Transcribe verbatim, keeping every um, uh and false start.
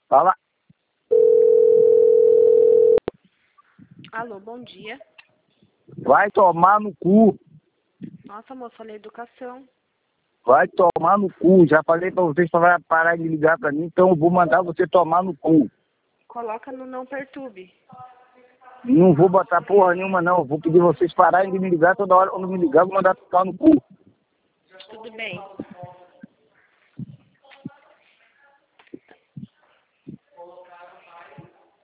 Fala. Alô, bom dia. Vai tomar no cu. Nossa, moça, falei educação. Vai tomar no cu. Já falei pra vocês pra parar de ligar pra mim, então eu vou mandar você tomar no cu. Coloca no não perturbe. Não vou botar porra nenhuma, não. Vou pedir vocês pararem de me ligar toda hora. Quando me ligar, eu vou mandar tocar no cu. Tudo bem.